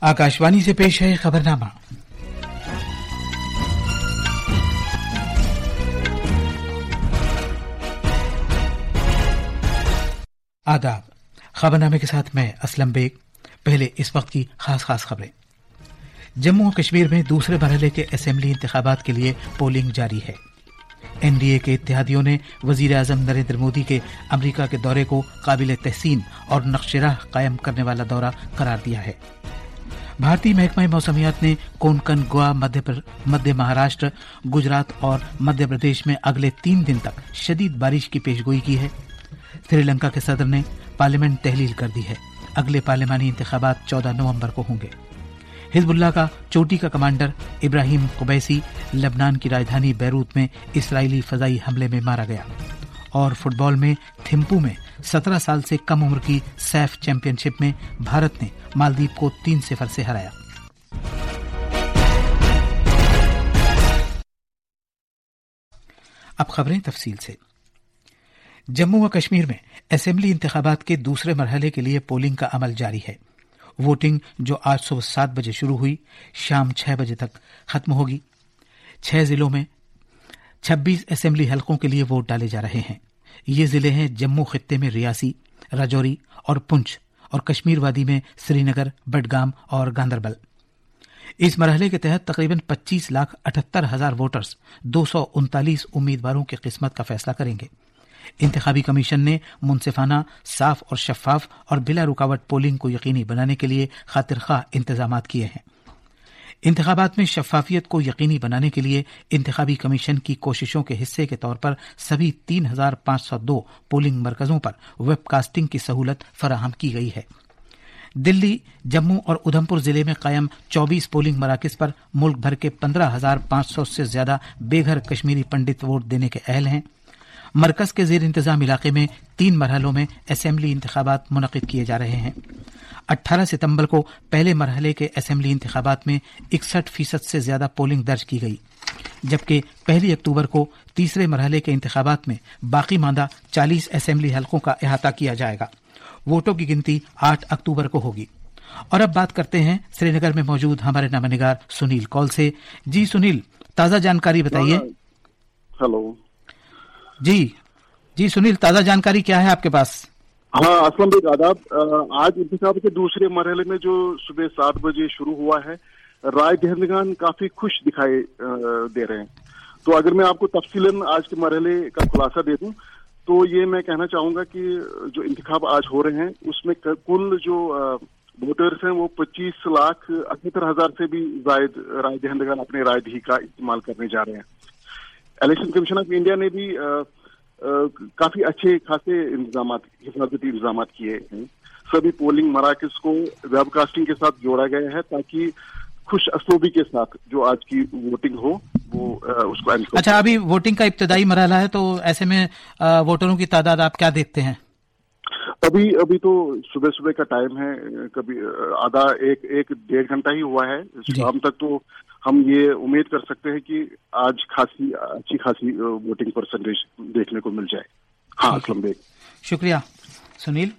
आकाशवाणी से पेश है खबरनामा। आदाब। खबरनामे के साथ मैं असलम बेग। पहले इस वक्त की खास खबरें। जम्मू और कश्मीर में दूसरे मरहले के असेंबली इंतखाबात के लिए पोलिंग जारी है। एनडीए के इत्तेहादियों ने वजीर आजम नरेंद्र मोदी के अमरीका के दौरे को काबिल तहसीन और नक्शेराह कायम करने वाला दौरा करार दिया है। भारतीय महकमा मौसमियात ने कोंकण, गोवा, मध्य महाराष्ट्र, गुजरात और मध्य प्रदेश में अगले 3 दिन तक शदीद बारिश की पेशगोई की है। श्रीलंका के सदर ने पार्लियामेंट तहलील कर दी है। अगले पार्लियामानी इंतखाबात 14 नवंबर को होंगे। हिजबुल्लाह का चोटी का कमांडर इब्राहिम कुबैसी लेबनान की राजधानी बैरूत में इसराइली फजाई हमले में मारा गया। और फुटबॉल में थिम्पू में 17 साल से कम उम्र की सैफ चैंपियनशिप में भारत ने मालदीव को 3-0 से हराया। अब खबरें तफसील से। जम्मू व कश्मीर में असेंबली इंतखाबात के दूसरे मरहले के लिए पोलिंग का अमल जारी है। वोटिंग जो आज सुबह 7 बजे शुरू हुई, शाम 6 बजे तक खत्म होगी। 6 जिलों में 26 असेंबली हलकों के लिए वोट डाले जा रहे हैं। ये जिले हैं जम्मू खित्ते में रियासी, राजौरी और पुंछ, और कश्मीर वादी में श्रीनगर, बडगाम और गांदरबल। इस मरहले के तहत तकरीबन 25,78,000 वोटर्स 239 उम्मीदवारों की किस्मत का फैसला करेंगे। इंतखाबी कमीशन ने मुनसिफाना, साफ और शफाफ और बिला रुकावट पोलिंग को यकीनी बनाने के लिए खातिरख्वाह इंतजामात किए हैं। इंतखाबात में शफाफियत को यकीनी बनाने के लिए इंतखाबी कमीशन की कोशिशों के हिस्से के तौर पर सभी 3,502 पोलिंग मरकजों पर वेबकास्टिंग की सहूलत फराहम की गई है। दिल्ली, जम्मू और उधमपुर जिले में कायम 24 पोलिंग मराकज पर मुल्क भर के 15,500 से ज्यादा बेघर कश्मीरी पंडित वोट देने के अहल हैं। मरकज के जेर इंतजाम इलाके में 3 मरहलों में असेंबली इंतखाबात मुनक़िद किए जा रहे हैं। 18 सितंबर को पहले मरहले के असेंबली इंतखाबात में 61% से ज्यादा पोलिंग दर्ज की गई, जबकि 1 अक्टूबर को तीसरे मरहले के इंतखाबात में बाकी मांदा 40 असेंबली हलकों का अहाता किया जाएगा। वोटों की गिनती 8 अक्टूबर को होगी। और अब बात करते हैं श्रीनगर में मौजूद हमारे नामनिगार सुनील कौल से। जी सुनील, ताज़ा जानकारी बताइए। हेलो जी सुनील, ताज़ा जानकारी क्या है आपके पास? हाँ असलम भाई, आदाब। आज इंतखाब के दूसरे मरहले में जो सुबह 7 बजे शुरू हुआ है, राय दहिंदगान काफी खुश दिखाई दे रहे हैं। तो अगर मैं आपको तफसीलन आज के मरहले का खुलासा दे दूं तो ये मैं कहना चाहूंगा कि जो इंतखाब आज हो रहे हैं उसमें कुल जो वोटर्स हैं वो 25,78,000 से भी जायद राय दहिंदगान अपने राय दही का इस्तेमाल करने जा रहे हैं। इलेक्शन कमीशन ऑफ इंडिया ने भी काफी अच्छे खासे हिफाजती इंतजाम किए हैं। सभी पोलिंग मराकज को वेबकास्टिंग के साथ जोड़ा गया है ताकि खुश असलोबी के साथ जो आज की वोटिंग हो वो उसको। अच्छा, अभी वोटिंग का इब्तदाई मरहला है, तो ऐसे में वोटरों की तादाद आप क्या देखते हैं? अभी तो सुबह का टाइम है, कभी आधा एक 1.5 घंटा ही हुआ है। शाम तक तो हम ये उम्मीद कर सकते हैं कि आज अच्छी खासी वोटिंग परसेंटेज देखने को मिल जाए। हाँ असलम बेग, शुक्रिया सुनील।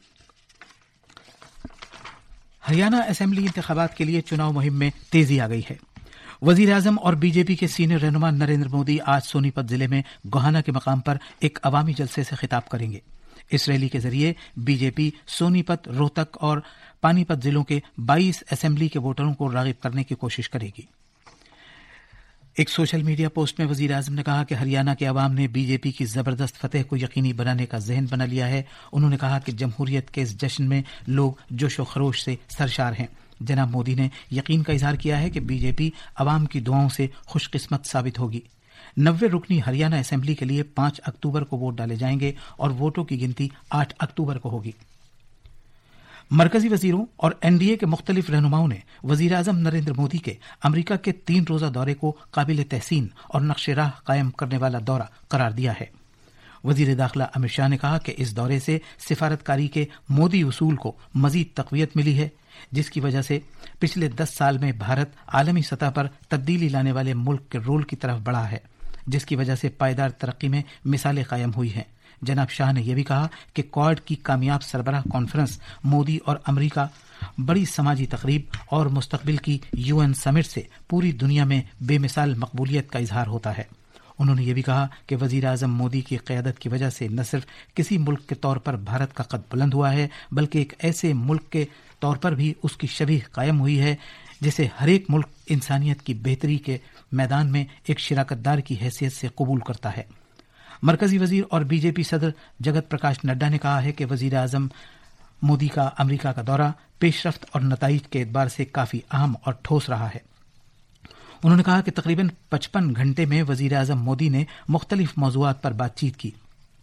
हरियाणा असेंबली इंतखाबात के लिए चुनाव मुहिम में तेजी आ गई है। वजीर आजम और बीजेपी के सीनियर रहनुमा नरेंद्र मोदी आज सोनीपत जिले में गोहाना के मकाम पर एक अवामी जलसे से खिताब करेंगे। इस रैली के जरिए बीजेपी सोनीपत, रोहतक और पानीपत जिलों के 22 असेंबली के वोटरों को राग़िब करने की कोशिश करेगी। एक सोशल मीडिया पोस्ट में वजीर आजम ने कहा कि हरियाणा के अवाम ने बीजेपी की जबरदस्त फतेह को यकीनी बनाने का ज़हन बना लिया है। उन्होंने कहा कि जमहूरियत के इस जश्न में लोग जोशो खरोश से सरशार हैं। जनाब मोदी ने यकीन का इजहार किया है कि बीजेपी अवाम की दुआओं से खुशकिस्मत साबित होगी। 90 रुकनी हरियाणा असेंबली के लिए 5 अक्टूबर को वोट डाले जाएंगे और वोटों की गिनती 8 अक्टूबर को होगी। मरकजी वजीरों और एनडीए के मुख्तलिफ रहनुमाओं ने वजीर आजम नरेंद्र मोदी के अमरीका के 3 रोजा दौरे को काबिल तहसीन और नक्शे राह कायम करने वाला दौरा करार दिया है। वजीर दाखिला अमित शाह ने कहा कि इस दौरे से सिफारतकारी के मोदी उसूल को मजीद तक़वियत मिली है, जिसकी वजह से पिछले 10 साल में भारत आलमी सतह पर तब्दीली लाने वाले मुल्क के रोल की तरफ बढ़ा है, जिसकी वजह से पायदार तरक्की में मिसालें कायम हुई हैं। जनाब शाह ने यह भी कहा कि क्वाड की कामयाब सरबराह कॉन्फ्रेंस मोदी और अमेरिका बड़ी समाजी तकरीब और मुस्तकबिल की यूएन समिट से पूरी दुनिया में बेमिसाल मकबूलियत का इजहार होता है। उन्होंने ये भी कहा कि वजीर आजम मोदी की क़यादत की वजह से न सिर्फ किसी मुल्क के तौर पर भारत का कद बुलंद हुआ है, बल्कि एक ऐसे मुल्क के तौर पर भी उसकी शबीह कायम हुई है जिसे हर एक मुल्क इंसानियत की बेहतरी के मैदान में एक शिराकतदार की हैसियत से कबूल करता है। मरकजी वजीर और बीजेपी सदर जगत प्रकाश नड्डा ने कहा है कि वजीर आजम मोदी का अमेरिका का दौरा पेशरफ्त और नताइज के एतबार से काफी अहम और ठोस रहा है। उन्होंने कहा कि तकरीबन 55 घंटे में वजीर आजम मोदी ने मुख्तलिफ मौज़ूआत पर बातचीत की,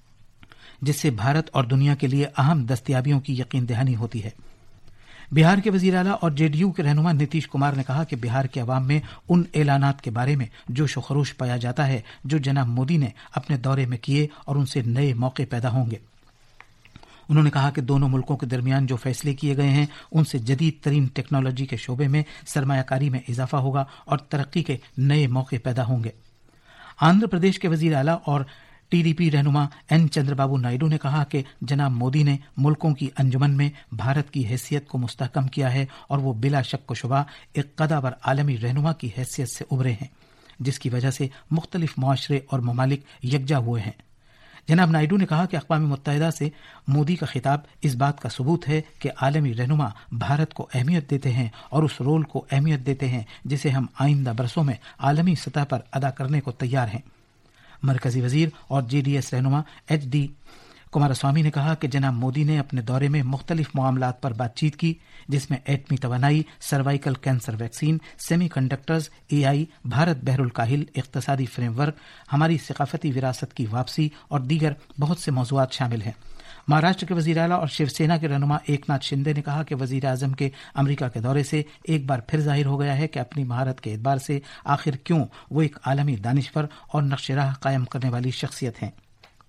जिससे भारत और दुनिया के लिए अहम दस्तयाबियों की यकीन दहानी होती है। बिहार के वजीर आला और जेडीयू के रहनुमा नीतीश कुमार ने कहा कि बिहार के अवाम में उन ऐलानात के बारे में जोश व खरोश पाया जाता है जो जनाब मोदी ने अपने दौरे में किए और उनसे नए मौके पैदा होंगे। उन्होंने कहा कि दोनों मुल्कों के दरमियान जो फैसले किए गए हैं उनसे जदीद तरीन टेक्नोलॉजी के शोबे में सरमायाकारी में इजाफा होगा और तरक्की के नए मौके पैदा होंगे। आंध्र प्रदेश के वजीर आला और टीडीपी रहनुमा एन चंद्रबाबू नायडू ने कहा कि जनाब मोदी ने मुल्कों की अंजुमन में भारत की हैसियत को मुस्तहकम किया है और वो बिला शक व शुबा एक कदावर आलमी रहनुमा की हैसियत से उभरे हैं, जिसकी वजह से मुख्तलिफ मुआशरे और ममालिक यकजा हुए हैं। जनाब नायडू ने कहा कि अक़वाम मुत्तहिदा से मोदी का खिताब इस बात का सबूत है कि आलमी रहनुमा भारत को अहमियत देते हैं और उस रोल को अहमियत देते हैं जिसे हम आइंदा बरसों में आलमी सतह पर अदा करने को तैयार हैं। मरकजी वजीर और जेडीएस रहनुमा एचडी कुमारस्वामी ने कहा कि जनाब मोदी ने अपने दौरे में मुख्तलिफ मामलात पर बातचीत की, जिसमें एटमी तवानाई, cervical cancer vaccine, semiconductors, AI, Bharat बहरुल काहिल, इक़्तिसादी फ्रेमवर्क, हमारी सकाफती विरासत की वापसी और दीगर बहुत से मौज़ूआत शामिल हैं। महाराष्ट्र के वजीर आला और शिवसेना के रहनुमा एकनाथ शिंदे ने कहा कि वजीर आजम के अमेरिका के दौरे से एक बार फिर जाहिर हो गया है कि अपनी महारत के एतबार से आखिर क्यों वो एक आलमी दानिशवर और नक्शराह कायम करने वाली शख्सियत हैं।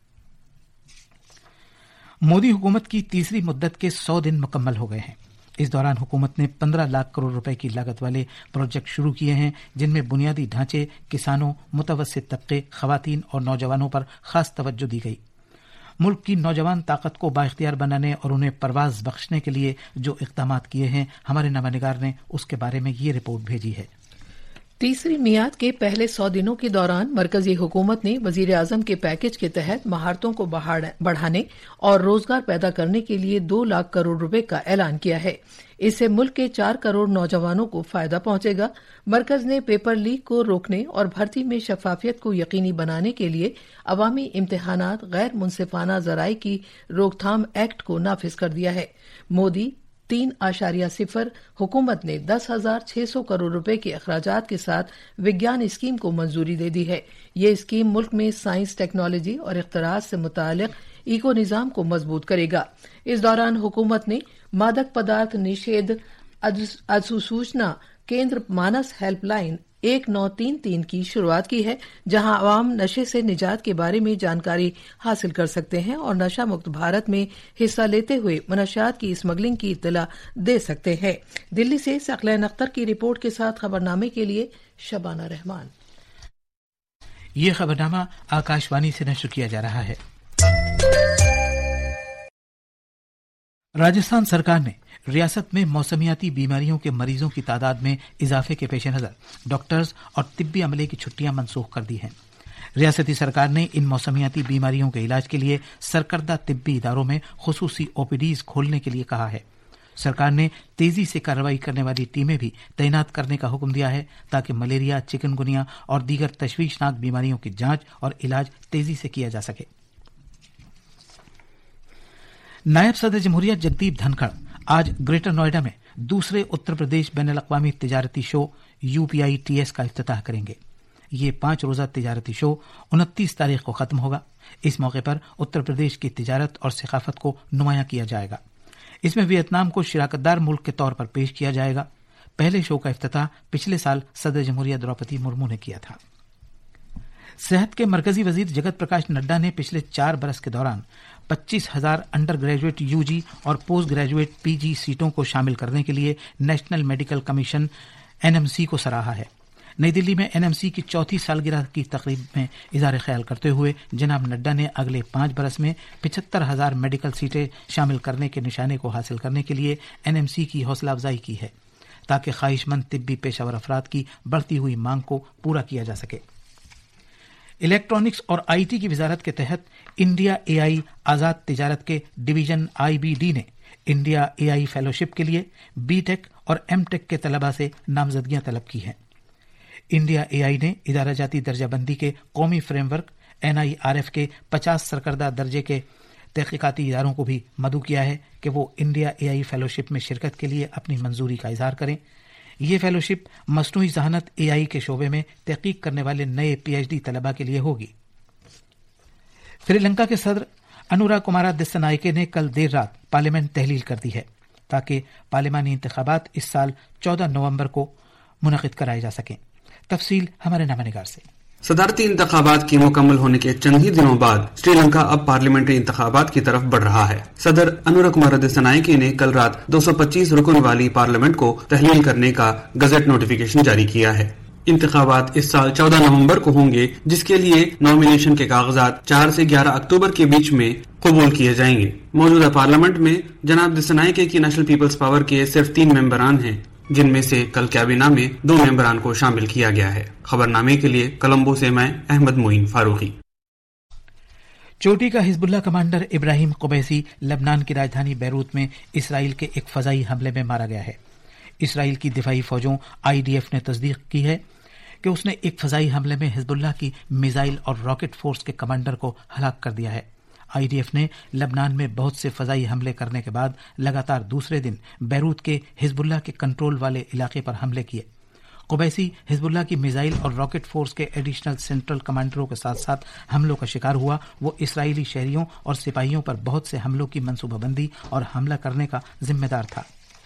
मोदी हुकूमत की तीसरी मुद्दत के 100 दिन मुकम्मल हो गए हैं। इस दौरान हुकूमत ने 15 लाख करोड़ रुपए की लागत वाले प्रोजेक्ट शुरू किए हैं, जिनमें बुनियादी ढांचे, किसानों, मुतवस्सित तबके, खवातीन और नौजवानों पर खास तवज्जो दी गई। मुल्क की नौजवान ताकत को बाइख्तियार बनाने और उन्हें परवाज बख्शने के लिए जो इक़दामात किए हैं, हमारे नमा-निगार ने उसके बारे में ये रिपोर्ट भेजी है। तीसरी मियाद के पहले 100 दिनों के दौरान मरकजी हुकूमत ने वजीर आजम के पैकेज के तहत महारतों को बढ़ाने और रोजगार पैदा करने के लिए 2 लाख करोड़ रुपए का ऐलान किया है। इससे मुल्क के 4 करोड़ नौजवानों को फायदा पहुंचेगा। मरकज ने पेपर लीक को रोकने और भर्ती में शफाफियत को यकीनी बनाने के लिए अवामी इम्तिहानात गैर मुनसिफाना जराए की रोकथाम एक्ट को नाफिज कर दिया है। मोदी 3.0 हुकूमत ने 10,600 करोड़ रुपए के अखराजात के साथ विज्ञान स्कीम को मंजूरी दे दी है। ये स्कीम मुल्क में साइंस, टेक्नोलॉजी और इख्तराज से मुतालिक इको निज़ाम को मजबूत करेगा। इस दौरान हुकूमत ने मादक पदार्थ निषेध अधिसूचना केंद्र मानस हेल्पलाइन 1933 की शुरुआत की है, जहां आवाम नशे से निजात के बारे में जानकारी हासिल कर सकते हैं और नशा मुक्त भारत में हिस्सा लेते हुए मनशियात की स्मगलिंग की इत्तला दे सकते हैं। दिल्ली से सकलैन अख्तर की रिपोर्ट के साथ खबरनामे के लिए शबाना रहमान। ये खबरनामा आकाशवाणी से नश्र किया जा रहा है। राजस्थान सरकार ने रियासत में मौसमियाती बीमारियों के मरीजों की तादाद में इजाफे के पेश नजर डॉक्टर्स और तिब्बी अमले की छुट्टियां मनसूख कर दी हैं। रियासती सरकार ने इन मौसमियाती बीमारियों के इलाज के लिए सरकर्दा तिब्बी इदारों में खुसूसी ओपीडीज खोलने के लिए कहा है। सरकार ने तेजी से कार्रवाई करने वाली टीमें भी तैनात करने का हुक्म दिया है, ताकि मलेरिया, चिकनगुनिया और दीगर तशवीशनाक बीमारियों की जांच और इलाज तेजी से किया जा सके। नायब सदर जमहूरिया जगदीप धनखड़ आज ग्रेटर नोएडा में दूसरे उत्तर प्रदेश बैनुल अक़वामी तिजारती शो UPITS का इफ्तिताह करेंगे। ये 5 रोजा तिजारती शो 29 तारीख को खत्म होगा। इस मौके पर उत्तर प्रदेश की तिजारत और सकाफत को नुमायां किया जाएगा। इसमें वियतनाम को शिराकतदार मुल्क के तौर पर पेश किया जाएगा। पहले शो का इफ्तिताह पिछले साल सदर जमहूरिया द्रौपदी मुर्मू ने किया था। सेहत के मरकजी वजीर जगत प्रकाश नड्डा ने पिछले 4 बरस के दौरान 25,000 अंडर ग्रेजुएट UG और पोस्ट ग्रेजुएट PG सीटों को शामिल करने के लिए नेशनल मेडिकल कमीशन NMC को सराहा है। نئی دلی میں NMC کی 4تھی سالگرہ کی تقریب میں اظہار خیال کرتے ہوئے جناب نڈا نے اگلے 5 برس میں 75,000 میڈیکل سیٹیں شامل کرنے کے نشانے کو حاصل کرنے کے لیے NMC کی حوصلہ افزائی کی ہے تاکہ خواہش مند طبی پیشہ ور افراد کی بڑھتی ہوئی مانگ کو پورا کیا جا سکے۔ الیکٹرانکس اور IT کی وزارت کے تحت انڈیا AI آزاد تجارت کے ڈویژن IBD نے انڈیا AI فیلوشپ کے لیے BTech اور MTech کے طلباء سے نامزدگیاں طلب کی ہیں۔ انڈیا AI نے ادارہ جاتی درجہ بندی کے قومی فریم ورک NIRF کے 50 سرکردہ درجے کے تحقیقاتی اداروں کو بھی مدعو کیا ہے کہ وہ انڈیا AI فیلوشپ میں شرکت کے لیے اپنی منظوری کا اظہار کریں۔ یہ فیلوشپ مصنوعی ذہانت AI کے شعبے میں تحقیق کرنے والے نئے PhD طلباء کے لیے ہوگی۔ سری لنکا کے صدر انورا کمارا دسنائکے نے کل دیر رات پارلیمنٹ تحلیل کر دی ہے تاکہ پارلیمانی انتخابات اس سال 14 نومبر کو منعقد کرائے جا سکیں۔ تفصیل ہمارے نامہ نگار سے۔ صدارتی انتخابات کے مکمل ہونے کے چند ہی دنوں بعد سری لنکا اب پارلیمنٹری انتخابات کی طرف بڑھ رہا ہے۔ صدر انورا کمارا دسنائکے نے کل رات 225 رکن والی پارلیمنٹ کو تحلیل کرنے کا گزٹ نوٹیفیکیشن جاری کیا ہے۔ انتخابات اس سال 14 نومبر کو ہوں گے، جس کے لیے نامینیشن کے کاغذات 4 سے 11 اکتوبر کے بیچ میں قبول کیے جائیں گے۔ موجودہ پارلیمنٹ میں جناب دسنائکے کی نیشنل پیپلز پاور کے صرف 3 ممبران ہیں، جن میں سے کل کابینہ میں 2 ممبران کو شامل کیا گیا ہے۔ خبرنامے کے لیے کولمبو سے میں احمد معین فاروقی۔ چوٹی کا حزب اللہ کمانڈر ابراہیم قبیسی لبنان کی راجدھانی بیروت میں اسرائیل کے ایک فضائی حملے میں مارا گیا ہے۔ اسرائیل کی دفاعی فوجوں IDF نے تصدیق کی ہے کہ اس نے ایک فضائی حملے میں حزب اللہ کی میزائل اور راکٹ فورس کے کمانڈر کو ہلاک کر دیا ہے۔ IDF نے لبنان میں بہت سے فضائی حملے کرنے کے بعد لگاتار دوسرے دن بیروت کے حزب اللہ کے کنٹرول والے علاقے پر حملے کیے۔ قبیسی حزب اللہ کی میزائل اور راکٹ فورس کے ایڈیشنل سینٹرل کمانڈروں کے ساتھ ساتھ حملوں کا شکار ہوا۔ وہ اسرائیلی شہریوں اور سپاہیوں پر بہت سے حملوں کی منصوبہ بندی اور حملہ کرنے کا ذمہ دار تھا۔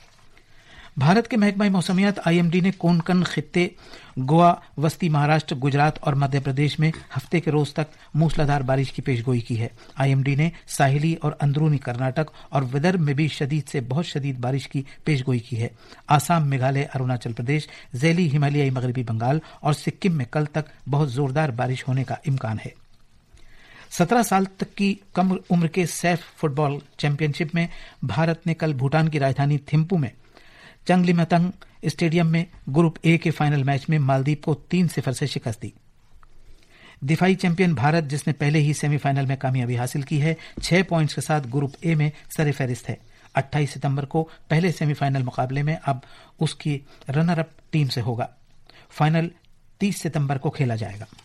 بھارت کے محکمہ موسمیات IMD نے کونکن خطے گوا، وسطی مہاراشٹر، گجرات اور مدھیہ پردیش میں ہفتے کے روز تک موسلادھار بارش کی پیشگوئی کی ہے۔ IMD نے ساحلی اور اندرونی کرناٹک اور ودربھ میں بھی شدید سے بہت شدید بارش کی پیشگوئی کی ہے۔ آسام، میگھالیہ، اروناچل پردیش، ذیلی ہمالیائی مغربی بنگال اور سکم میں کل تک بہت زوردار بارش ہونے کا امکان ہے۔ 17 سال تک کی کم عمر کے SAFF football championship میں بھارت نے کل بھوٹان کی راجدھانی تھمپو میں چنگلیمتنگ اسٹیڈیم میں گروپ A کے فائنل میچ میں مالدیپ کو 3-0 سے شکست دی۔ دفاعی چیمپئن بھارت، جس نے پہلے ہی سیمی فائنل میں کامیابی حاصل کی ہے، 6 پوائنٹس کے ساتھ گروپ A میں سر فہرست ہے۔ 28 ستمبر کو پہلے سیمی فائنل مقابلے میں اب اس کی رنر اپ ٹیم سے ہوگا۔ فائنل 30 ستمبر کو کھیلا جائے گا۔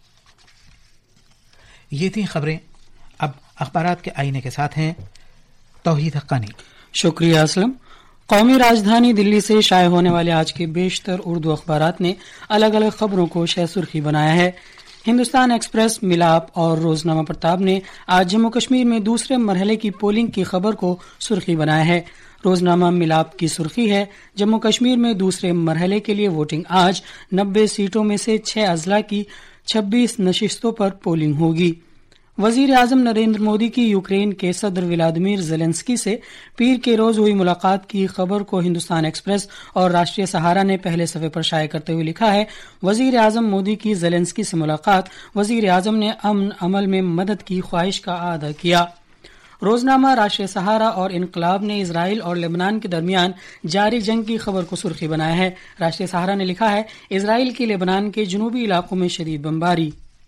یہ تھیں خبریں۔ اب اخبارات کے آئینے کے ساتھ ہیں توحید حقانی۔ شکریہ اسلم۔ قومی راجدھانی دلی سے شائع ہونے والے آج کے بیشتر اردو اخبارات نے الگ الگ خبروں کو شہ سرخی بنایا ہے۔ ہندوستان ایکسپریس، ملاپ اور روزنامہ پرتاب نے آج جموں کشمیر میں دوسرے مرحلے کی پولنگ کی خبر کو سرخی بنایا ہے۔ روزنامہ ملاپ کی سرخی ہے، جموں کشمیر میں دوسرے مرحلے کے لیے ووٹنگ آج 90 سیٹوں میں سے 6 اضلاع کی 26 نشستوں پر پولنگ ہوگی۔ وزیر اعظم نریندر مودی کی یوکرین کے صدر ولادیمیر زیلنسکی سے پیر کے روز ہوئی ملاقات کی خبر کو ہندوستان ایکسپریس اور راشٹریہ سہارا نے پہلے صفحے پر شائع کرتے ہوئے لکھا ہے، وزیر اعظم مودی کی زیلنسکی سے ملاقات، وزیر اعظم نے امن عمل میں مدد کی خواہش کا اعادہ کیا۔ روزنامہ راشٹریہ سہارا اور انقلاب نے اسرائیل اور لبنان کے درمیان جاری جنگ کی خبر کو سرخی بنایا ہے۔ راشٹریہ سہارا نے لکھا ہے، اسرائیل کی لبنان کے جنوبی علاقوں میں شدید بمباری۔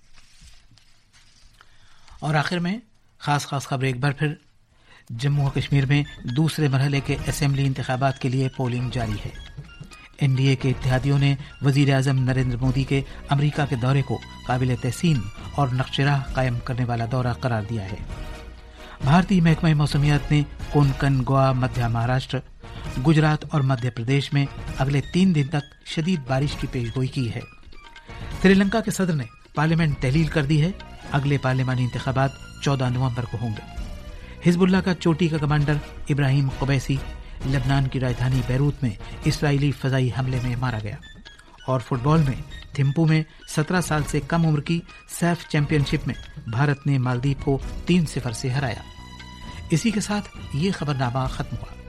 اور آخر میں خاص خبر ایک بار پھر، جموں و کشمیر میں دوسرے مرحلے کے اسمبلی انتخابات کے لیے پولنگ جاری ہے۔ NDA کے اتحادیوں نے وزیر اعظم نریندر مودی کے امریکہ کے دورے کو قابل تحسین اور نقش راہ قائم کرنے والا دورہ قرار دیا ہے۔ بھارتی محکمہ موسمیات نے کونکن، گوا، مدھیہ مہاراشٹر، گجرات اور مدھیہ پردیش میں اگلے 3 دن تک شدید بارش کی پیشگوئی کی ہے۔ سری لنکا کے صدر نے پارلیمنٹ تحلیل کر دی ہے۔ اگلے پارلیمانی انتخابات 14 نومبر کو ہوں گے۔ حزب اللہ کا چوٹی کا کمانڈر ابراہیم قبیسی لبنان کی راجدھانی بیروت میں اسرائیلی فضائی حملے میں مارا گیا۔ اور فٹ بال میں تھمپو میں 17 سال سے کم عمر کی سیف چیمپئن شپ میں بھارت نے مالدیپ کو 3-0 سے ہرایا۔ اسی کے ساتھ یہ خبرنامہ ختم ہوا۔